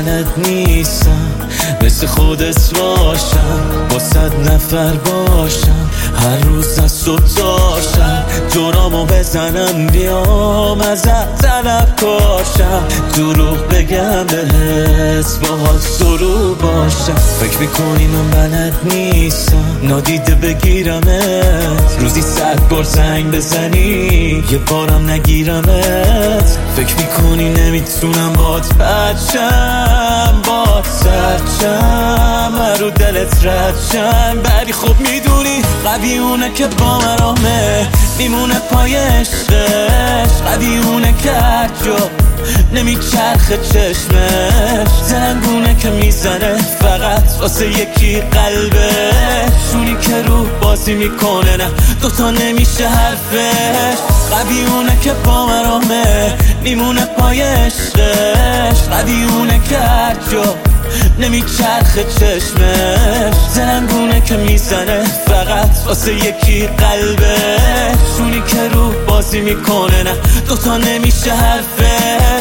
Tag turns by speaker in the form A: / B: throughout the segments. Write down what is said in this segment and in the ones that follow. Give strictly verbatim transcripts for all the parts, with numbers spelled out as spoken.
A: بلد نیستم مثل خودت باشم، با صد نفر باشم، هر روز از صبح تا شب جرامو بزنم بیام ازت طلب کاشم، دروغ بگم بهت باهات سرو باشم. فکر میکنی من بلد نیستم نادیده بگیرمت، روزی صد بار زنگ بزنی یه بارم نگیرمت. فکر میکنی نمیتونم بات بچم، بات سرچم، رو دلت ردشم، ولی خب میدونی قوی اونه که با مرامه میمونه پای عشقش، قوی اونه که هر جا نمیچرخه چشمش، زنگونه که میزنه فقط واسه یکی قلبش، شونی که روح بازی میکنه نه دوتا نمیشه حرفش، قوی اونه که با مرامه میمونه پای عشقش، قوی اونه که هر جا نمیچرخه چشمش، زنگونه که میزنه فقط واسه یکی قلبش، شونی که روح بازی میکنه نه دوتا نمیشه حرفش.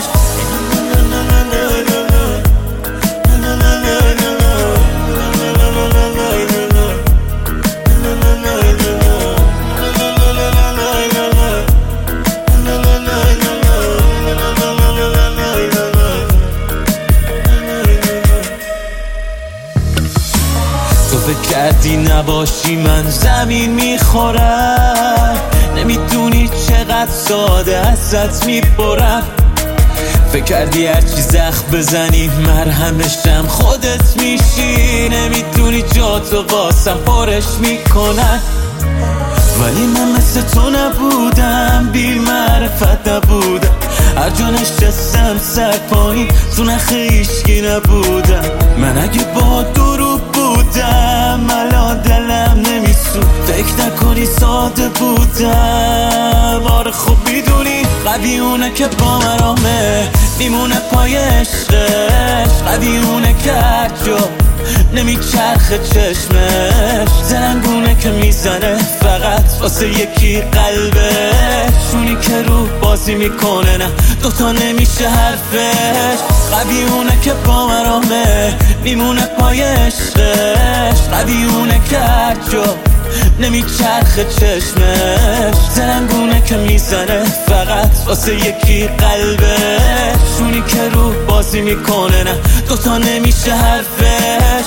A: تو فکر کردی نباشی من زمین میخورم، نمیدونی چقدر ساده ازت میبرم، فکر کردی هرچی زخم بزنی مرهمشم خودت میشی، نمیدونی جا تو واسم پرش میکنن، ولی من مثل تو نبودم، بی معرفت نبودم، هر جا نشستم سر پایین تو نخ هیچکی نبودم، من اگه با دروغ بودم الان دلم نمیسود، فکر نکنی ساده بودم، آره خب میدونی قوی اونه که با مرامه میمونه پای عشقش، قوی اونه که هر جا نمیچرخه چشمش، زنگونه که میزنه فقط واسه یکی قلبش، شونی که روح بازی میکنه نه دوتا نمیشه حرفش، قوی اونه که با مرامه میمونه پای عشقش، قوی اونه که هر جا نمیچرخه چشمش، زنگونه که میزنه فقط واسه یکی قلبش، شونی که روح بازی میکنه نه دوتا نمیشه حرفش.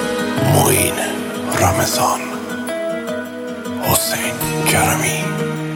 B: معین رمضان، حسین کرمی.